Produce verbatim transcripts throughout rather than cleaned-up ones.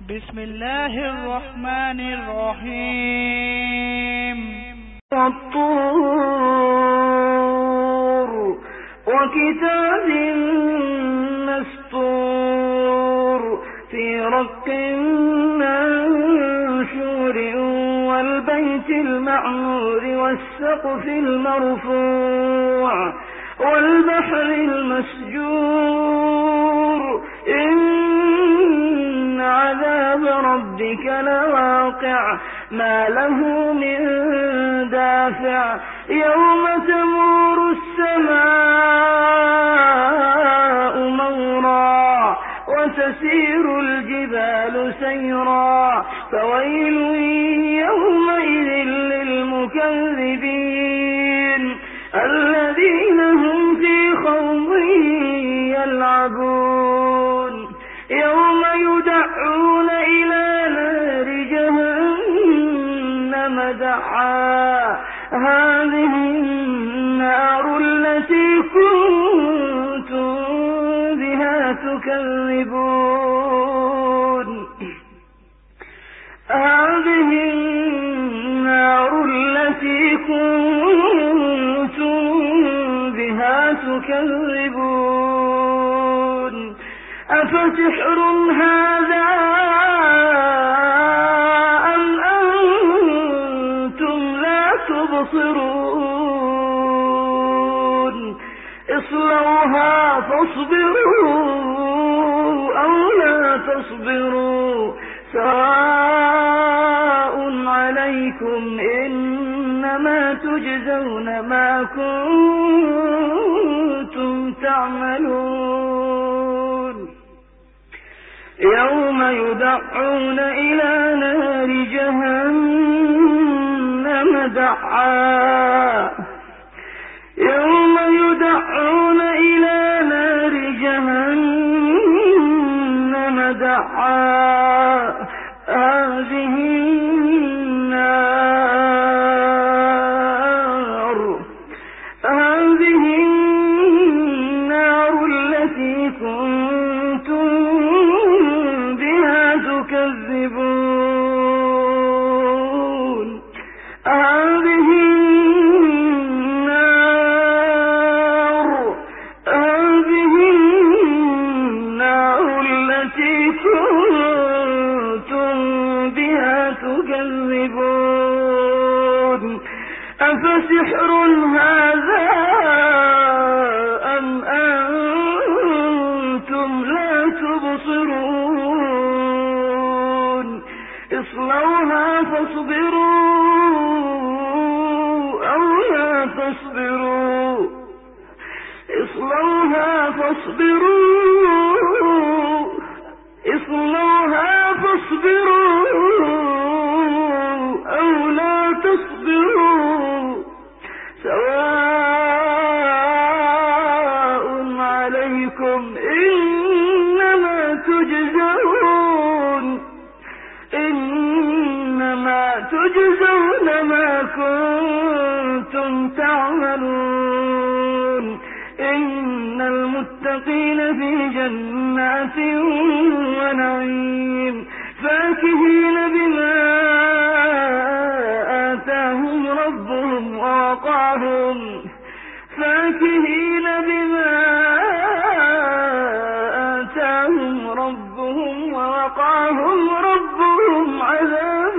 بسم الله الرحمن الرحيم. والطور وكتاب مسطور في رق منشور والبيت المعمور والسقف المرفوع والبحر المسجور إن عذاب ربك لواقع ما له من دافع يوم تمور السماء مورا وتسير الجبال سيرا فويل يومئذ للمكذبين الذين هم في خوض يلعبون يوم يدعون إلى نار جهنم دعا هذه النار التي كنتم بها تكذبون هذه النار التي كنتم بها تكذبون أفسحر هذا أم أنتم لا تبصرون اصلوها فاصبروا أو لا تصبروا سواء عليكم إنما تجزون ما كنتم تعملون يوم يدعون إلى نار جهنم دعا يوم يدعون إلى نار جهنم دعا هذه النار هذه النار التي كنتم بها تكذبون هذه النار هذه النار التي كنتم بها تكذبون أفسحر هذا أم أنتم لا تبصرون اصلوها فاصبروا أو لا تصبروا اصلوها فاصبروا اصلوها فاصبروا أو لا تصبروا سواء عليكم إنما تجزون إنما تجزون ما كنتم تعملون إن المتقين في جنات ونعيم فاكهين بما آتاهم ربهم ووقاهم فاكهين بما آتاهم ربهم ووقاهم ربهم عذاب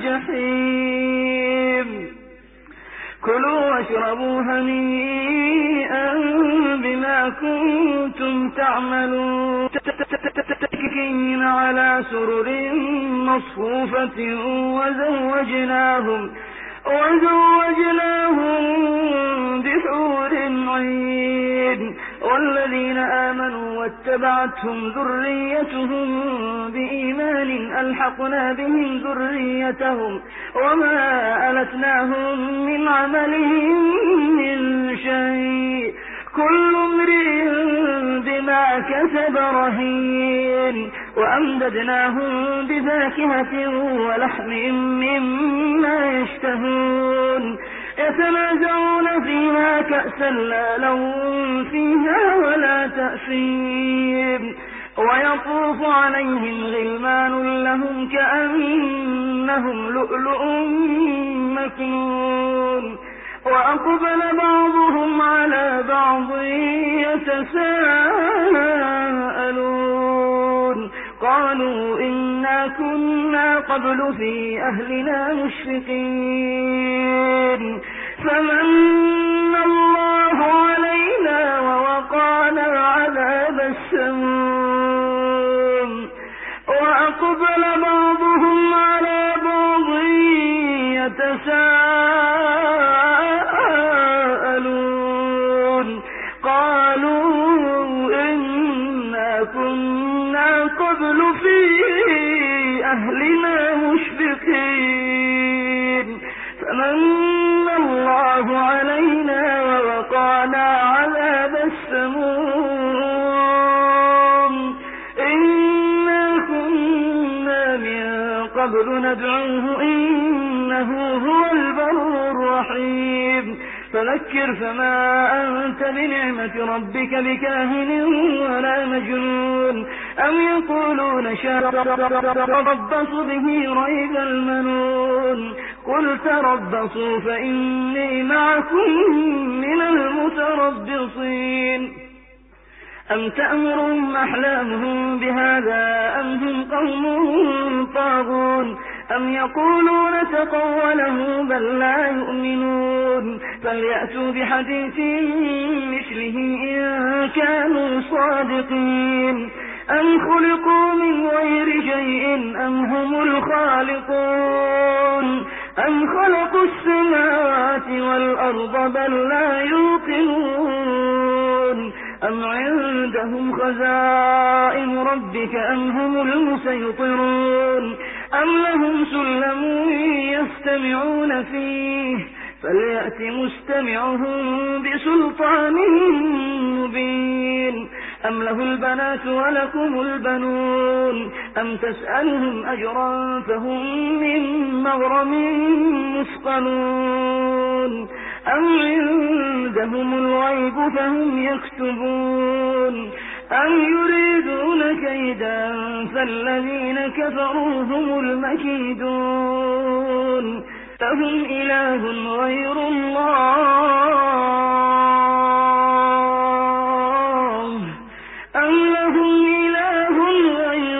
الجحيم كلوا واشربوا هنيئا بما كنتم تعملون متكئين على سرر مصفوفة وزوجناهم وزوجناهم بحور عين والذين آمنوا واتبعتهم ذريتهم بإيمان ألحقنا بهم ذريتهم وما ألتناهم من عملهم من شيء كل امرئ بما كسب رهين وأمددناهم بفاكهة ولحم مما يشتهون يتنازعون فيها كأسا لا لهم فيها ولا تأثيم ويطوف عليهم غلمان لهم كأنهم لؤلؤ مكنون وأقبل بعضهم على بعض يتساءلون قالوا إنا كنا قبل في أهلنا مشفقين فمن الله علينا ووقانا عذاب السموم وأقبل بعضهم على بعض يتساءلون قالوا إنا كنا قبل في أهلنا مشفقين فمن الله علينا ووقانا عذاب السموم إنا كنا من قبل ندعوه إنه هو البر الرحيم فذكر فما أنت بنعمة ربك بكاهن ولا مجنون أم يقولون شربص به ريب المنون قل تربصوا فإني معكم من المتربصين أم تأمرهم أحلامهم بهذا أم هم قوم طاغون أم يقولون تقوله بل لا يؤمنون فليأتوا بحديث مثله إن كانوا صادقين أم خلقوا من غير شيء أم هم الخالقون أم خلقوا السماوات والأرض بل لا يوقنون أم عندهم خزائن ربك أم هم المسيطرون أم لهم سلم يستمعون فيه فليأت مستمعهم بسلطان مبين أم له البنات ولكم البنون أم تسألهم أجرا فهم من مغرم مثقلون أم عندهم الغيب فهم يكتبون أم يريدون كيدا فالذين كفروا هم المكيدون فهم إله غير الله أم لهم إله غير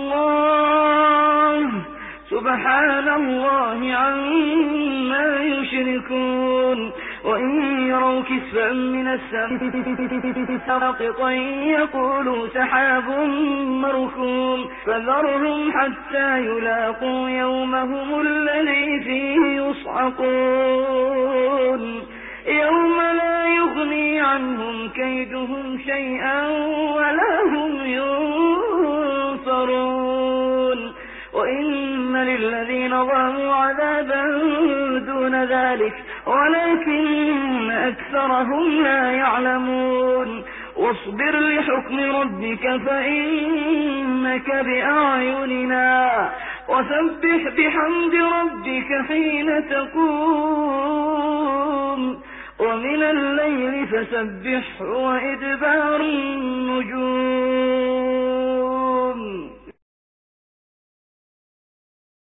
الله سبحان الله عما يشركون وإن يروا كسفا من السماء ساقطا يقولوا سحاب مركوم فذرهم حتى يلاقوا يومهم الذي فيه يصعقون يوم لا يغني عنهم كيدهم شيئا ولا هم ينصرون وإن للذين ظلموا عذابا دون ذلك ولكن أكثرهم لا يعلمون واصبر لحكم ربك فإنك بأعيننا وسبح بحمد ربك حين تقوم ومن الليل فسبح وإدبار النجوم